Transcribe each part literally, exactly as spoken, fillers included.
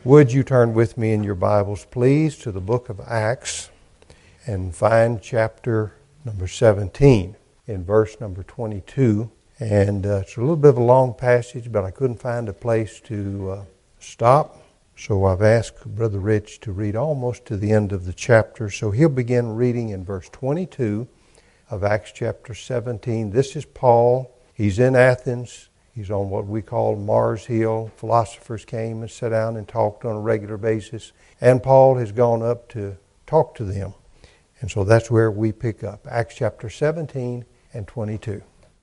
Would you turn with me in your Bibles, please, to the book of Acts and find chapter number seventeen in verse number twenty-two. And uh, it's a little bit of a long passage, but I couldn't find a place to uh, stop. So I've asked Brother Rich to read almost to the end of the chapter. So he'll begin reading in verse twenty-two of Acts chapter seventeen. This is Paul. He's in Athens. He's on what we call Mars Hill. Philosophers came and sat down and talked on a regular basis. And Paul has gone up to talk to them. And so that's where we pick up. Acts chapter seventeen and twenty-two.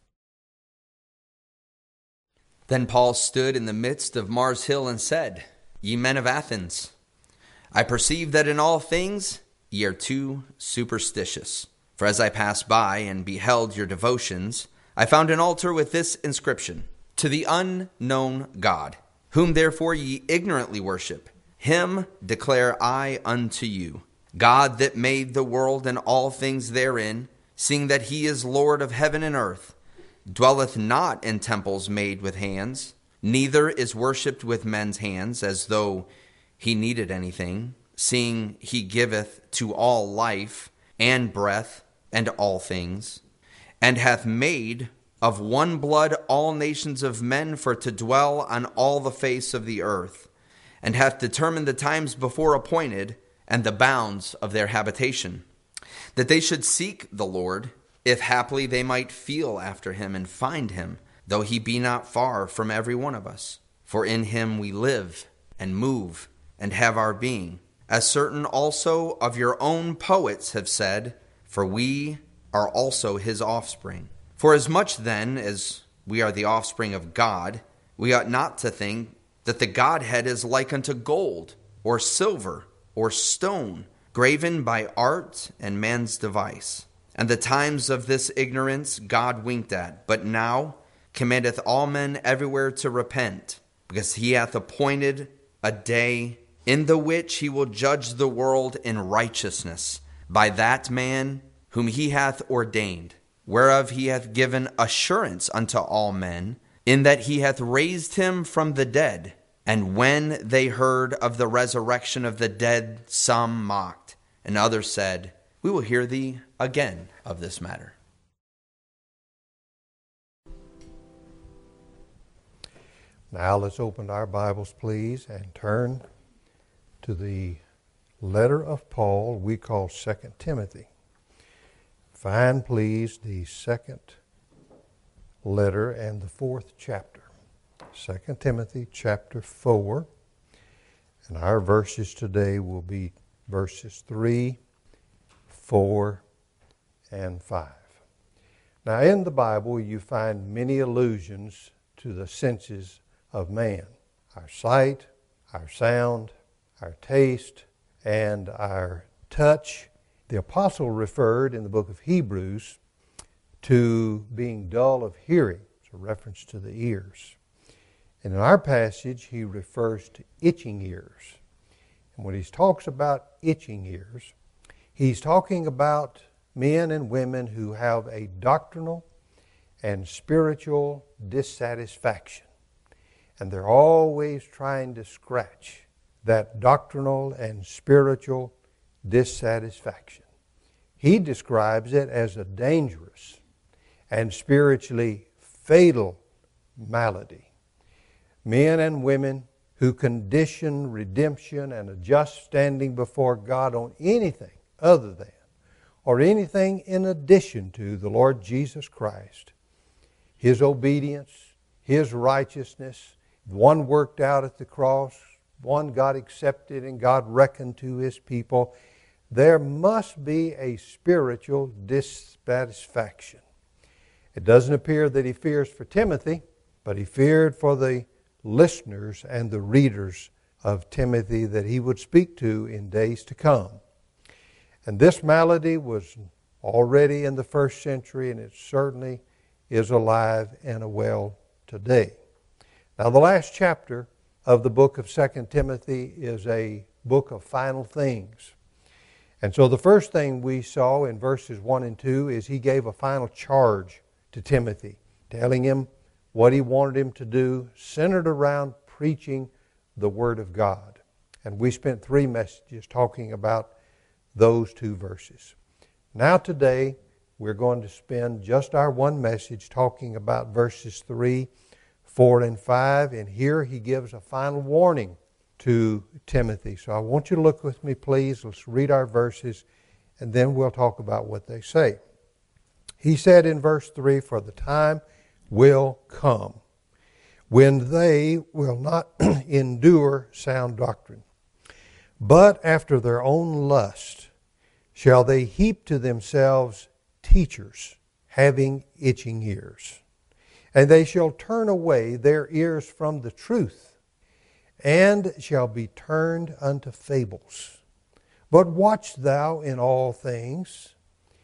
Then Paul stood in the midst of Mars Hill and said, Ye men of Athens, I perceive that in all things ye are too superstitious. For as I passed by and beheld your devotions, I found an altar with this inscription, To the unknown God, whom therefore ye ignorantly worship, him declare I unto you, God that made the world and all things therein, seeing that he is Lord of heaven and earth, dwelleth not in temples made with hands, neither is worshipped with men's hands, as though he needed anything, seeing he giveth to all life and breath and all things, and hath made of one blood all nations of men for to dwell on all the face of the earth, and hath determined the times before appointed and the bounds of their habitation, that they should seek the Lord, if haply they might feel after him and find him, though he be not far from every one of us. For in him we live and move and have our being, as certain also of your own poets have said, for we are also his offspring. For as much then as we are the offspring of God, we ought not to think that the Godhead is like unto gold, or silver, or stone, graven by art and man's device. And the times of this ignorance God winked at, but now commandeth all men everywhere to repent, because he hath appointed a day in the which he will judge the world in righteousness by that man whom he hath ordained, whereof he hath given assurance unto all men, in that he hath raised him from the dead. And when they heard of the resurrection of the dead, some mocked, and others said, We will hear thee again of this matter. Now let's open our Bibles, please, and turn to the letter of Paul we call Second Timothy. Find, please, the second letter and the fourth chapter. Second Timothy chapter four. And our verses today will be verses three, four, and five. Now in the Bible you find many allusions to the senses of man. Our sight, our sound, our taste, and our touch. The apostle referred in the book of Hebrews to being dull of hearing. It's a reference to the ears. And in our passage, he refers to itching ears. And when he talks about itching ears, he's talking about men and women who have a doctrinal and spiritual dissatisfaction. And they're always trying to scratch that doctrinal and spiritual dissatisfaction. He describes it as a dangerous and spiritually fatal malady. Men and women who condition redemption and a just standing before God on anything other than or anything in addition to the Lord Jesus Christ, His obedience, His righteousness, one worked out at the cross, one God accepted and God reckoned to His people. There must be a spiritual dissatisfaction. It doesn't appear that he fears for Timothy, but he feared for the listeners and the readers of Timothy that he would speak to in days to come. And this malady was already in the first century, and it certainly is alive and well today. Now, the last chapter of the book of Second Timothy is a book of final things. And so the first thing we saw in verses one and two is he gave a final charge to Timothy, telling him what he wanted him to do, centered around preaching the Word of God. And we spent three messages talking about those two verses. Now today, we're going to spend just our one message talking about verses three, four, and five. And here he gives a final warning to Timothy. So I want you to look with me, please. Let's read our verses, and then we'll talk about what they say. He said in verse three, "For the time will come when they will not endure sound doctrine, but after their own lust shall they heap to themselves teachers having itching ears. And they shall turn away their ears from the truth, and shall be turned unto fables. But watch thou in all things,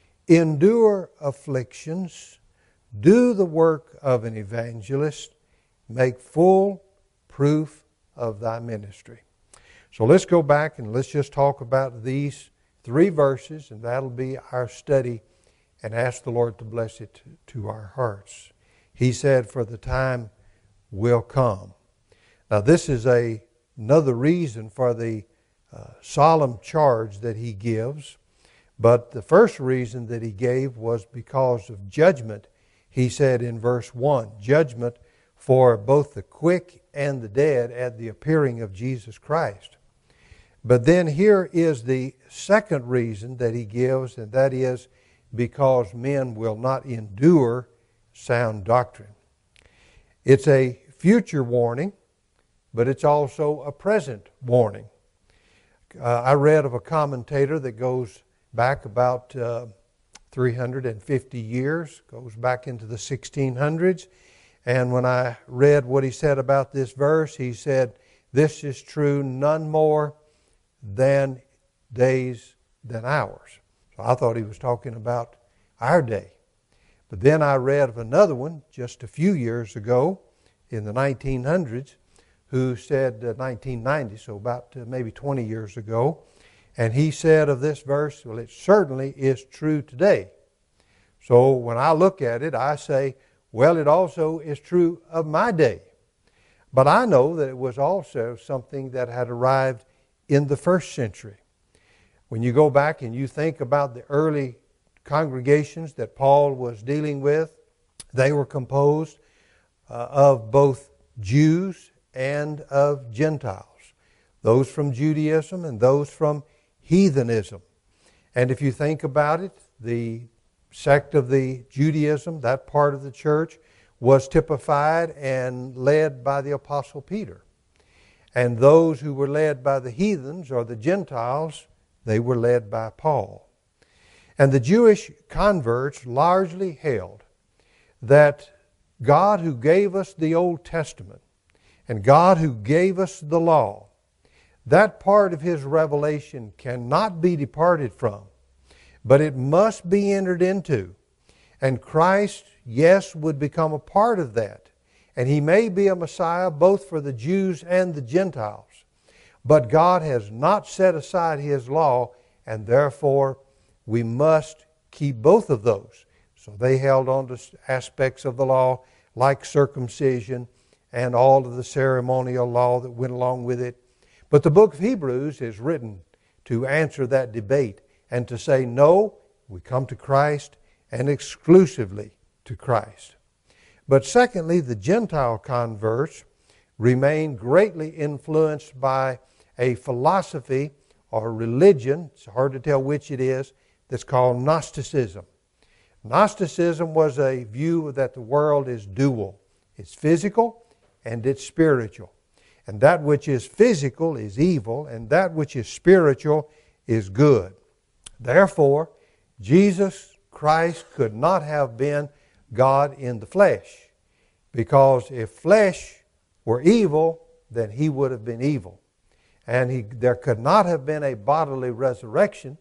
endure afflictions, do the work of an evangelist, make full proof of thy ministry." So let's go back and let's just talk about these three verses, and that'll be our study, and ask the Lord to bless it to our hearts. He said, "For the time will come." Now this is a, another reason for the uh, solemn charge that he gives. But the first reason that he gave was because of judgment. He said in verse one, judgment for both the quick and the dead at the appearing of Jesus Christ. But then here is the second reason that he gives, and that is because men will not endure sound doctrine. It's a future warning, but it's also a present warning. Uh, I read of a commentator that goes back about uh, three hundred fifty years, goes back into the sixteen hundreds. And when I read what he said about this verse, he said, "This is true none more than days than hours." So I thought he was talking about our day. But then I read of another one just a few years ago in the nineteen hundreds who said, uh, nineteen ninety, so about uh, maybe twenty years ago, and he said of this verse, well, it certainly is true today. So when I look at it, I say, well, it also is true of my day. But I know that it was also something that had arrived in the first century. When you go back and you think about the early congregations that Paul was dealing with, they were composed uh, of both Jews and of Gentiles, those from Judaism and those from heathenism. And if you think about it, the sect of the Judaism, that part of the church, was typified and led by the Apostle Peter. And those who were led by the heathens or the Gentiles, they were led by Paul. And the Jewish converts largely held that God who gave us the Old Testament and God who gave us the law, that part of His revelation cannot be departed from, but it must be entered into. And Christ, yes, would become a part of that. And He may be a Messiah both for the Jews and the Gentiles. But God has not set aside His law, and therefore we must keep both of those. So they held on to aspects of the law like circumcision and all of the ceremonial law that went along with it. But the book of Hebrews is written to answer that debate and to say, no, we come to Christ and exclusively to Christ. But secondly, the Gentile converts remain greatly influenced by a philosophy or religion, it's hard to tell which it is, that's called Gnosticism. Gnosticism was a view that the world is dual. It's physical and it's spiritual. And that which is physical is evil, and that which is spiritual is good. Therefore, Jesus Christ could not have been God in the flesh, because if flesh were evil, then He would have been evil. And he, there could not have been a bodily resurrection,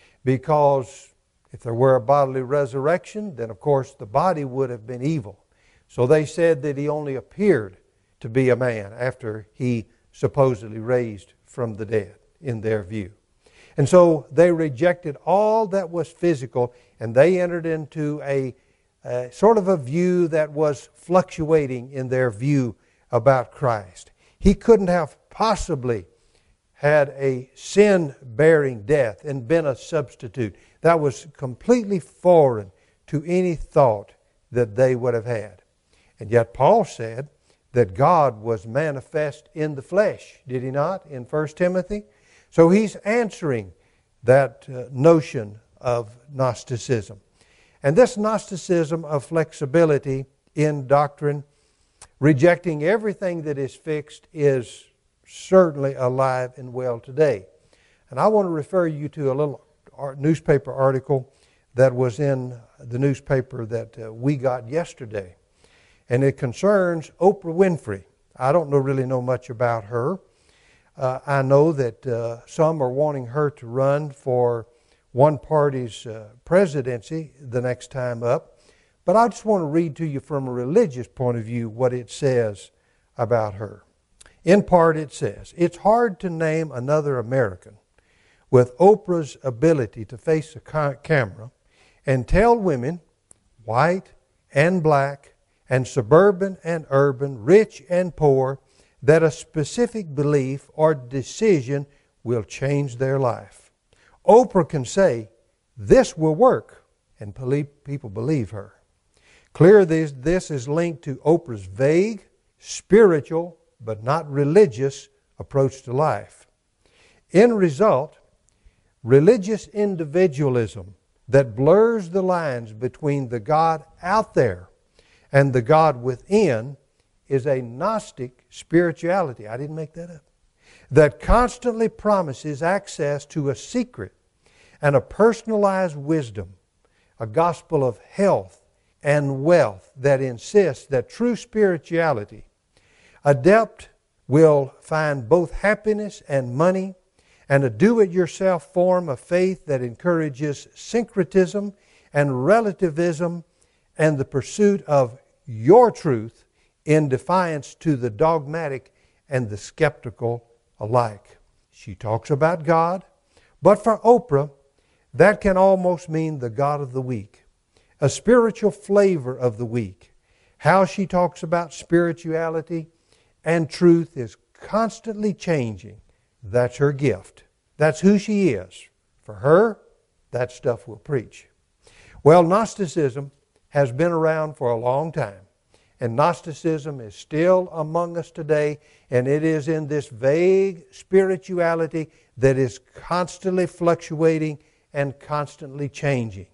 because if there were a bodily resurrection, then of course the body would have been evil. So they said that He only appeared to be a man after He supposedly raised from the dead, in their view. And so they rejected all that was physical, and they entered into a, a sort of a view that was fluctuating in their view about Christ. He couldn't have possibly had a sin-bearing death and been a substitute. That was completely foreign to any thought that they would have had. And yet Paul said that God was manifest in the flesh, did he not, in First Timothy? So he's answering that uh, notion of Gnosticism. And this Gnosticism of flexibility in doctrine, rejecting everything that is fixed, is certainly alive and well today. And I want to refer you to a little newspaper article that was in the newspaper that uh, we got yesterday. And it concerns Oprah Winfrey. I don't know, really know much about her. Uh, I know that uh, some are wanting her to run for one party's uh, presidency the next time up. But I just want to read to you from a religious point of view what it says about her. In part it says, "It's hard to name another American with Oprah's ability to face a ca- camera and tell women, white and black and suburban and urban, rich and poor, that a specific belief or decision will change their life. Oprah can say, 'This will work,' and people believe her. Clear this, this is linked to Oprah's vague, spiritual, but not religious approach to life. In result, religious individualism that blurs the lines between the God out there and the God within is a Gnostic spirituality. I didn't make that up. That constantly promises access to a secret and a personalized wisdom, a gospel of health and wealth that insists that true spirituality, adept will find both happiness and money, and a do-it-yourself form of faith that encourages syncretism and relativism and the pursuit of your truth in defiance to the dogmatic and the skeptical alike." She talks about God, but for Oprah, that can almost mean the God of the week, a spiritual flavor of the week. How she talks about spirituality and truth is constantly changing. That's her gift. That's who she is. For her, that stuff will preach. Well, Gnosticism has been around for a long time. And Gnosticism is still among us today. And it is in this vague spirituality that is constantly fluctuating and constantly changing.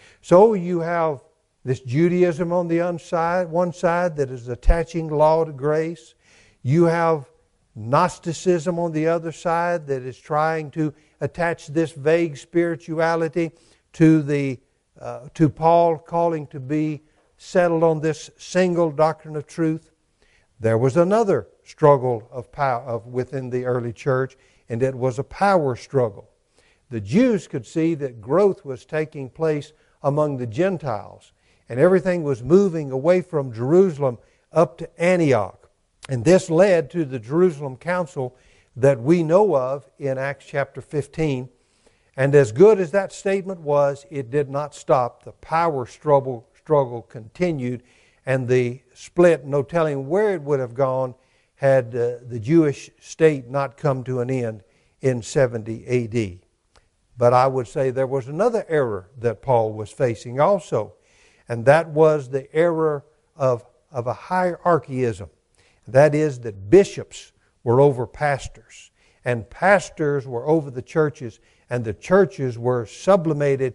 So you have this Judaism on the unside, one side that is attaching law to grace. You have Gnosticism on the other side that is trying to attach this vague spirituality to the uh, to Paul calling to be settled on this single doctrine of truth. There was another struggle of power of within the early church, and it was a power struggle. The Jews could see that growth was taking place among the Gentiles, and everything was moving away from Jerusalem up to Antioch. And this led to the Jerusalem Council that we know of in Acts chapter fifteen. And as good as that statement was, it did not stop. The power struggle, struggle continued, and the split, no telling where it would have gone had uh, the Jewish state not come to an end in seventy A D. But I would say there was another error that Paul was facing also, and that was the error of, of a hierarchyism. That is, that bishops were over pastors, and pastors were over the churches, and the churches were sublimated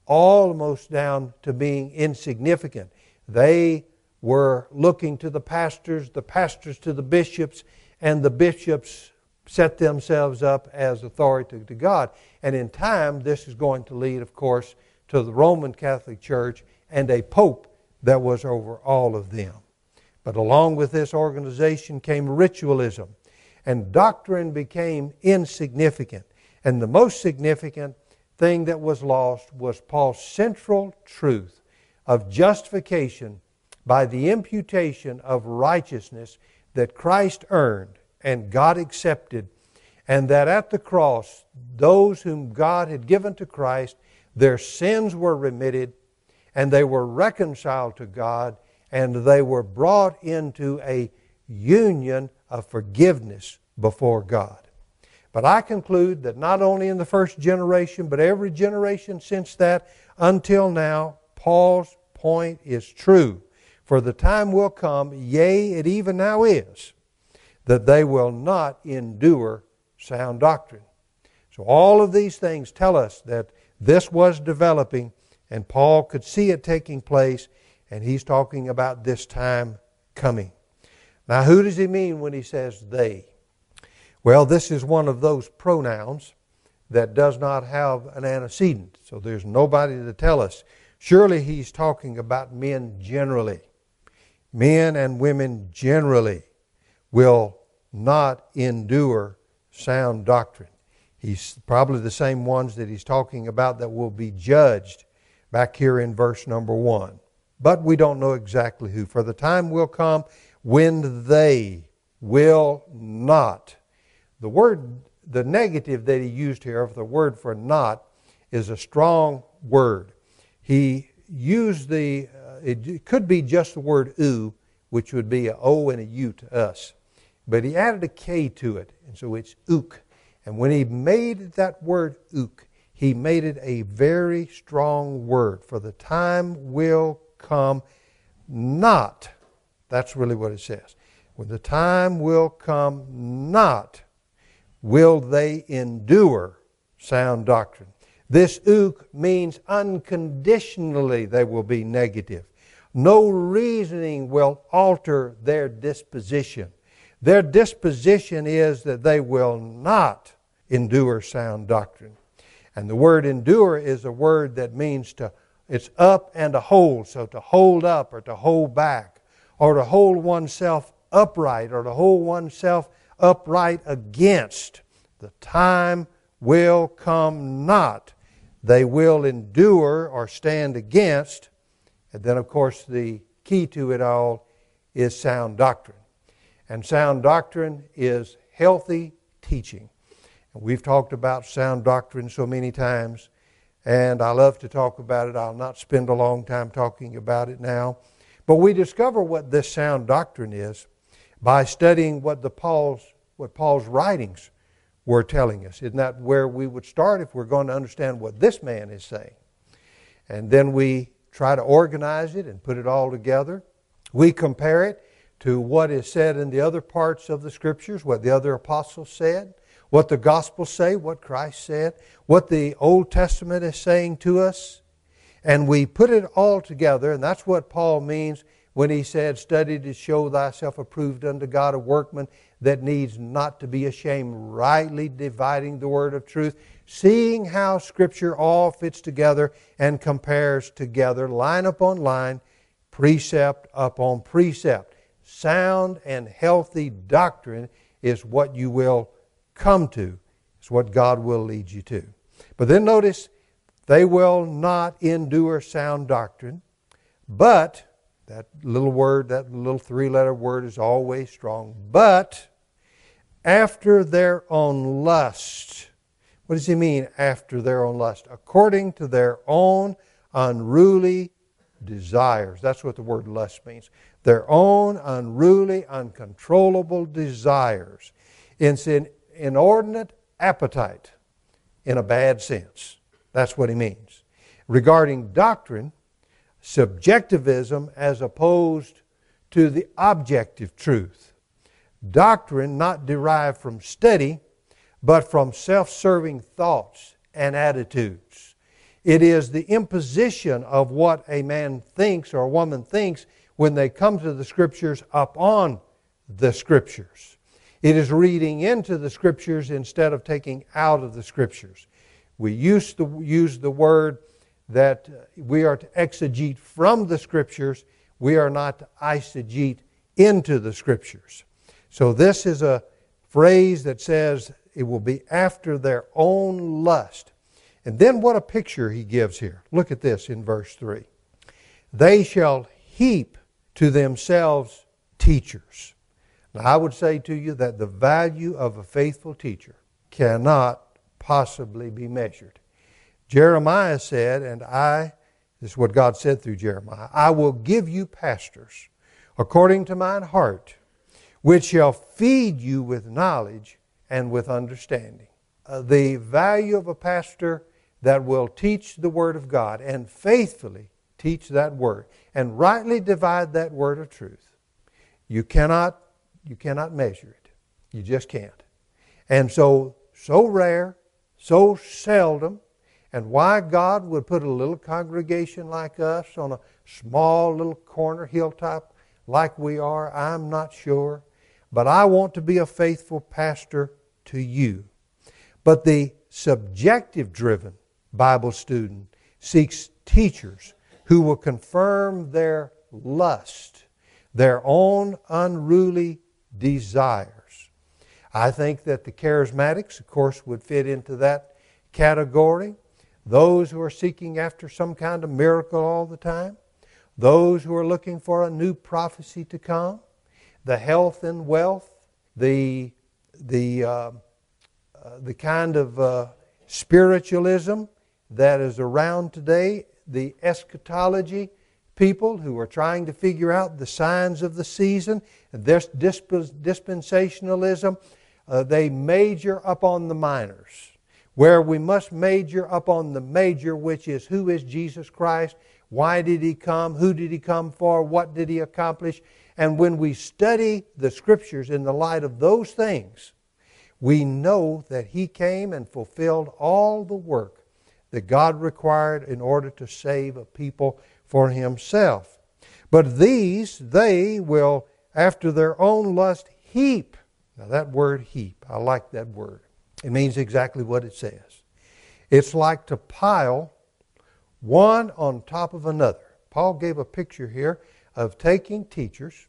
almost down to being insignificant. They were looking to the pastors, the pastors to the bishops, and the bishops set themselves up as authority to God. And in time, this is going to lead, of course, to the Roman Catholic Church and a pope that was over all of them. But along with this organization came ritualism, and doctrine became insignificant. And the most significant thing that was lost was Paul's central truth of justification by the imputation of righteousness that Christ earned and God accepted, and that at the cross, those whom God had given to Christ, their sins were remitted, and they were reconciled to God, and they were brought into a union of forgiveness before God. But I conclude that not only in the first generation, but every generation since that until now, Paul's point is true. For the time will come, yea, it even now is, that they will not endure sound doctrine. So all of these things tell us that this was developing, and Paul could see it taking place, and he's talking about this time coming. Now, who does he mean when he says they? Well, this is one of those pronouns that does not have an antecedent, so there's nobody to tell us. Surely he's talking about men generally. Men and women generally will not endure sound doctrine. He's probably the same ones that he's talking about that will be judged back here in verse number one. But we don't know exactly who. For the time will come when they will not. The word, the negative that he used here of the word for not is a strong word. He used the, uh, it could be just the word oo, which would be a O and a U to us. But he added a K to it, and so it's ook. And when he made that word ook, he made it a very strong word. For the time will come not. That's really what it says. When the time will come not, will they endure sound doctrine. This ook means unconditionally they will be negative. No reasoning will alter their disposition. Their disposition is that they will not endure sound doctrine. And the word endure is a word that means to, it's up and to hold. So to hold up or to hold back, or to hold oneself upright, or to hold oneself upright against. The time will come not. They will endure or stand against. And then, of course, the key to it all is sound doctrine. And sound doctrine is healthy teaching. And we've talked about sound doctrine so many times, and I love to talk about it. I'll not spend a long time talking about it now. But we discover what this sound doctrine is by studying what the Paul's what Paul's writings were telling us. Isn't that where we would start if we're going to understand what this man is saying? And then we try to organize it and put it all together. We compare it to what is said in the other parts of the Scriptures, what the other apostles said, what the Gospels say, what Christ said, what the Old Testament is saying to us. And we put it all together, and that's what Paul means when he said, study to show thyself approved unto God, a workman that needs not to be ashamed, rightly dividing the word of truth, seeing how Scripture all fits together and compares together, line upon line, precept upon precept. Sound and healthy doctrine is what you will come to. It's what God will lead you to. But then notice, they will not endure sound doctrine, but, that little word, that little three-letter word is always strong, but after their own lust. What does he mean, after their own lust? According to their own unruly desires. That's what the word lust means. Their own unruly, uncontrollable desires. It's an inordinate appetite in a bad sense. That's what he means. Regarding doctrine, subjectivism as opposed to the objective truth. Doctrine not derived from study, but from self-serving thoughts and attitudes. It is the imposition of what a man thinks or a woman thinks when they come to the Scriptures upon the Scriptures. It is reading into the Scriptures instead of taking out of the Scriptures. We used to use the word that we are to exegete from the Scriptures. We are not to eisegete into the Scriptures. So this is a phrase that says it will be after their own lust. And then what a picture he gives here. Look at this in verse three. They shall heap to themselves teachers. Now I would say to you that the value of a faithful teacher cannot possibly be measured. Jeremiah said, and I, this is what God said through Jeremiah, I will give you pastors according to mine heart, which shall feed you with knowledge and with understanding. Uh, the value of a pastor that will teach the Word of God and faithfully teach that Word and rightly divide that Word of truth. You cannot, you cannot measure it. You just can't. And so, so rare, so seldom, and why God would put a little congregation like us on a small little corner hilltop like we are, I'm not sure. But I want to be a faithful pastor to you. But the subjective-driven Bible student seeks teachers who will confirm their lust, their own unruly desires. I think that the charismatics, of course, would fit into that category. Those who are seeking after some kind of miracle all the time. Those who are looking for a new prophecy to come. The health and wealth. The, the, uh, uh, the kind of uh, spiritualism that is around today. The eschatology people who are trying to figure out the signs of the season. This dispensationalism. Uh, they major upon the minors, where we must major upon the major, which is who is Jesus Christ, why did He come, who did He come for, what did He accomplish. And when we study the Scriptures in the light of those things, we know that He came and fulfilled all the work that God required in order to save a people for Himself. But these, they will, after their own lust, heap. Now that word heap, I like that word. It means exactly what it says. It's like to pile one on top of another. Paul gave a picture here of taking teachers,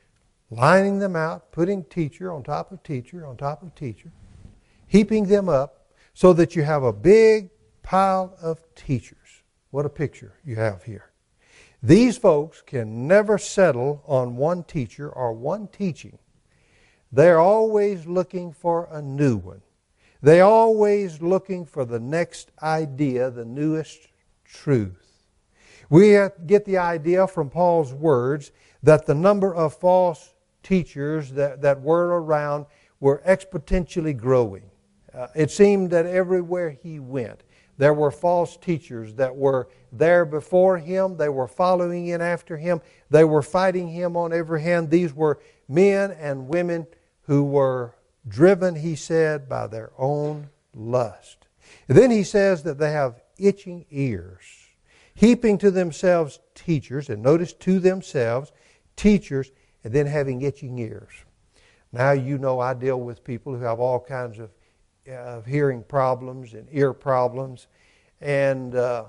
lining them out, putting teacher on top of teacher on top of teacher, heaping them up so that you have a big pile of teachers. What a picture you have here. These folks can never settle on one teacher or one teaching. They're always looking for a new one. They're always looking for the next idea, the newest truth. We get the idea from Paul's words that the number of false teachers that, that were around were exponentially growing. Uh, it seemed that everywhere he went, there were false teachers that were there before him. They were following in after him. They were fighting him on every hand. These were men and women who were driven, he said, by their own lust. And then he says that they have itching ears, heaping to themselves teachers, and notice to themselves, teachers, and then having itching ears. Now you know I deal with people who have all kinds of, of hearing problems and ear problems, and uh,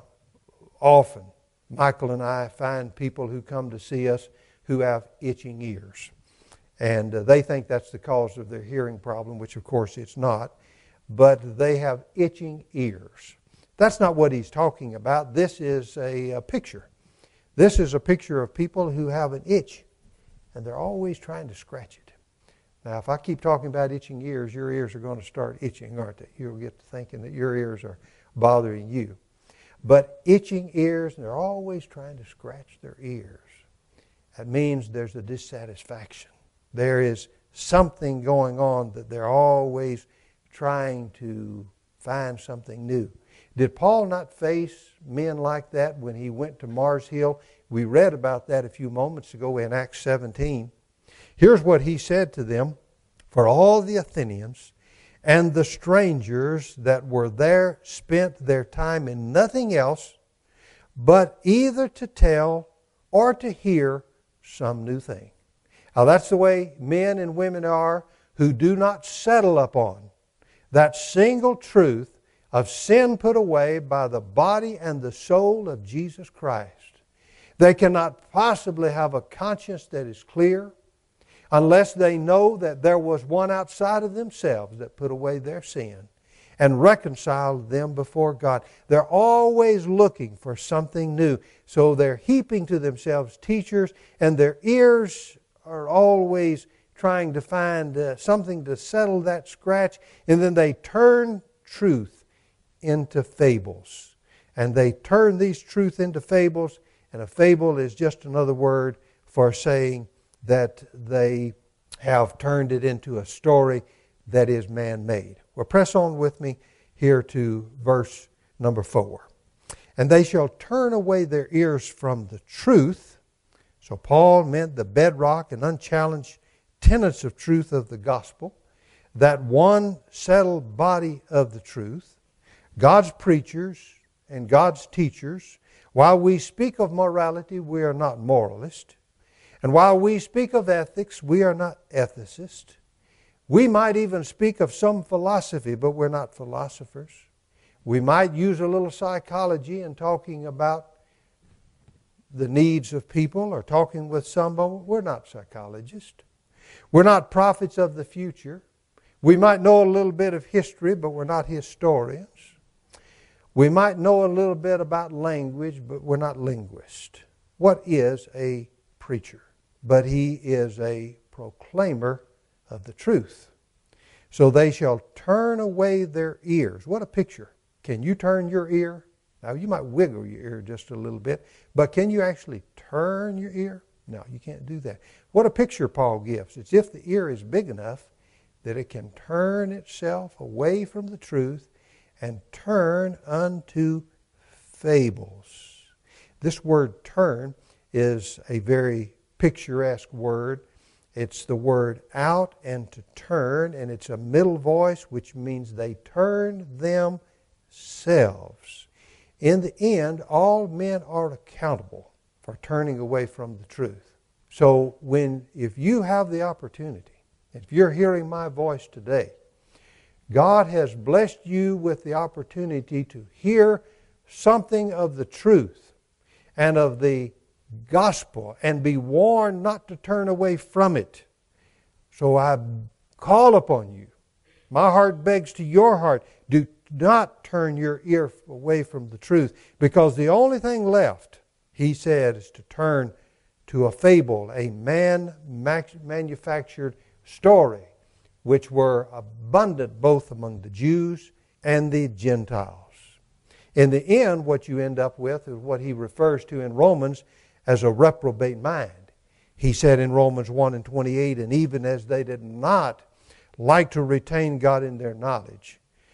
often Michael and I find people who come to see us who have itching ears. And uh, they think that's the cause of their hearing problem, which of course it's not. But they have itching ears. That's not what he's talking about. This is a, a picture. This is a picture of people who have an itch, and they're always trying to scratch it. Now, if I keep talking about itching ears, your ears are going to start itching, aren't they? You'll get to thinking that your ears are bothering you. But itching ears, and they're always trying to scratch their ears. That means there's a dissatisfaction. There is something going on that they're always trying to find something new. Did Paul not face men like that when he went to Mars Hill? We read about that a few moments ago in Acts seventeen. Here's what he said to them. For all the Athenians and the strangers that were there spent their time in nothing else but either to tell or to hear some new thing. Now that's the way men and women are who do not settle upon that single truth of sin put away by the body and the soul of Jesus Christ. They cannot possibly have a conscience that is clear unless they know that there was one outside of themselves that put away their sin and reconciled them before God. They're always looking for something new. So they're heaping to themselves teachers, and their ears are always trying to find uh, something to settle that scratch, and then they turn truth into fables. And they turn these truth into fables, and a fable is just another word for saying that they have turned it into a story that is man-made. Well, press on with me here to verse number four. And they shall turn away their ears from the truth. So Paul meant the bedrock and unchallenged tenets of truth of the gospel, that one settled body of the truth, God's preachers and God's teachers. While we speak of morality, we are not moralists. And while we speak of ethics, we are not ethicists. We might even speak of some philosophy, but we're not philosophers. We might use a little psychology in talking about the needs of people or talking with somebody. We're not psychologists. We're not prophets of the future. We might know a little bit of history, but we're not historians. We might know a little bit about language, but we're not linguists. What is a preacher? But he is a proclaimer of the truth. So they shall turn away their ears. What a picture. Can you turn your ear? Now, you might wiggle your ear just a little bit, but can you actually turn your ear? No, you can't do that. What a picture Paul gives. It's if the ear is big enough that it can turn itself away from the truth and turn unto fables. This word turn is a very picturesque word. It's the word out and to turn, and it's a middle voice, which means they turn themselves. In the end, all men are accountable for turning away from the truth. So when, if you have the opportunity, if you're hearing my voice today, God has blessed you with the opportunity to hear something of the truth and of the gospel and be warned not to turn away from it. So I call upon you. My heart begs to your heart. Do not turn your ear away from the truth, because the only thing left, he said, is to turn to a fable, a man-manufactured story, which were abundant both among the Jews and the Gentiles. In the end, what you end up with is what he refers to in Romans as a reprobate mind. He said in Romans one and twenty-eight, and even as they did not like to retain God in their knowledge,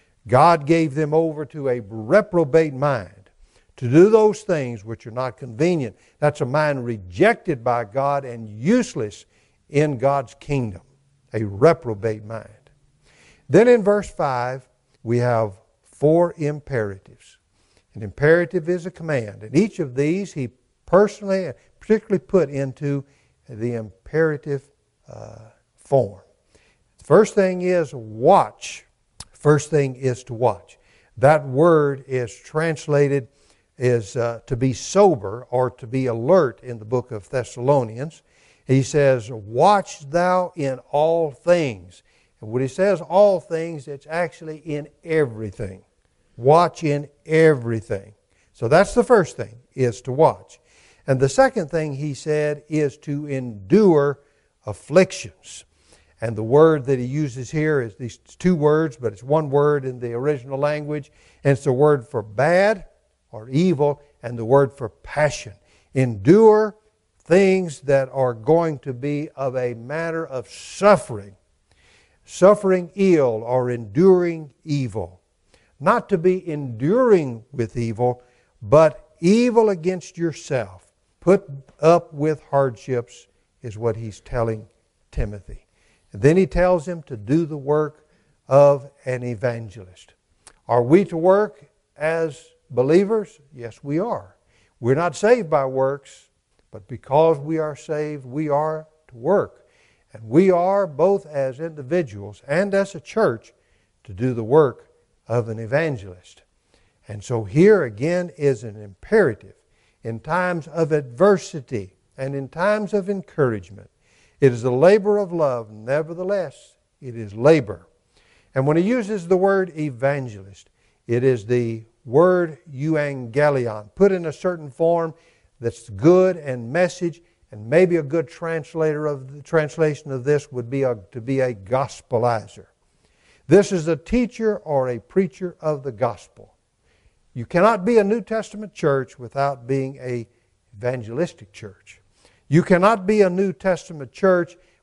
God gave them over to a reprobate mind to do those things which are not convenient. That's a mind rejected by God and useless in God's kingdom. A reprobate mind. Then in verse five, we have four imperatives. An imperative is a command, and each of these he personally, particularly put into the imperative uh, form. First thing is watch. First thing is to watch. That word is translated is uh, to be sober or to be alert in the book of Thessalonians. He says, watch thou in all things. And when he says all things, it's actually in everything. Watch in everything. So that's the first thing, is to watch. And the second thing he said is to endure afflictions. And the word that he uses here is these two words, but it's one word in the original language. And it's the word for bad or evil and the word for passion. Endure things that are going to be of a manner of suffering. Suffering ill or enduring evil. Not to be enduring with evil, but evil against yourself. Put up with hardships is what he's telling Timothy. And then he tells him to do the work of an evangelist. Are we to work as believers? Yes, we are. We're not saved by works, but because we are saved, we are to work. And we are, both as individuals and as a church, to do the work of an evangelist. And so here again is an imperative. In times of adversity and in times of encouragement, it is a labor of love. Nevertheless, it is labor. And when he uses the word evangelist, it is the word euangelion, put in a certain form that's good and message, and maybe a good translator of the translation of this would be a, to be a gospelizer. This is a teacher or a preacher of the gospel. You cannot be a New Testament church without being a evangelistic church. You cannot be a New Testament church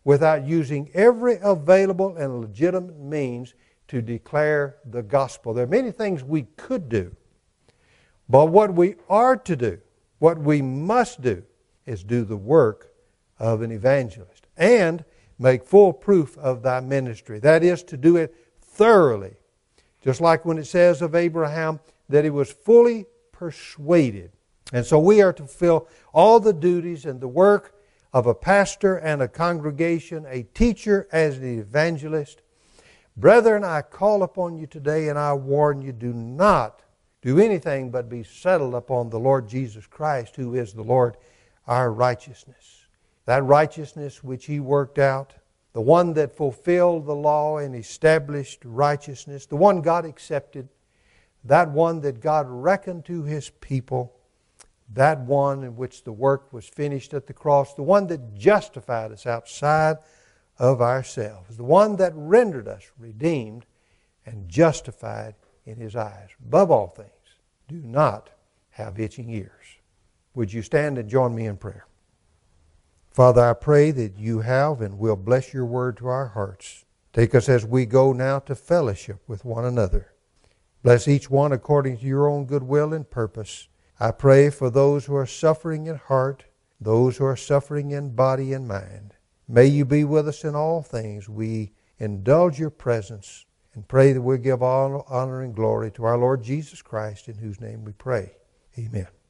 without using every available and legitimate means to declare the gospel. There are many things we could do, but what we are to do, what we must do, is do the work of an evangelist and make full proof of thy ministry. That is, to do it thoroughly. Just like when it says of Abraham that he was fully persuaded. And so we are to fulfill all the duties and the work of a pastor and a congregation, a teacher as an evangelist. Brethren, I call upon you today and I warn you, do not do anything but be settled upon the Lord Jesus Christ, who is the Lord, our righteousness. That righteousness which He worked out, the one that fulfilled the law and established righteousness, the one God accepted, that one that God reckoned to His people, that one in which the work was finished at the cross, the one that justified us outside of ourselves, the one that rendered us redeemed and justified in His eyes. Above all things, do not have itching ears. Would you stand and join me in prayer? Father, I pray that you have and will bless your word to our hearts. Take us as we go now to fellowship with one another. Bless each one according to your own good will and purpose. I pray for those who are suffering in heart, those who are suffering in body and mind. May you be with us in all things. We indulge your presence and pray that we give all honor and glory to our Lord Jesus Christ, in whose name we pray. Amen.